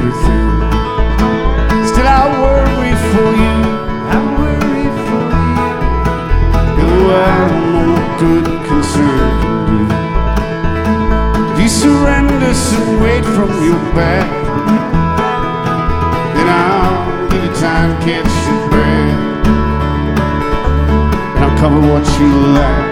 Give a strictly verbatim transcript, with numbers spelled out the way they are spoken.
everything. Still I worry for you, I worry for you. Oh, I don't know what good concern can do. If you surrender some weight from your back, then I'll give you time, catch your breath, and I'll cover what you lack.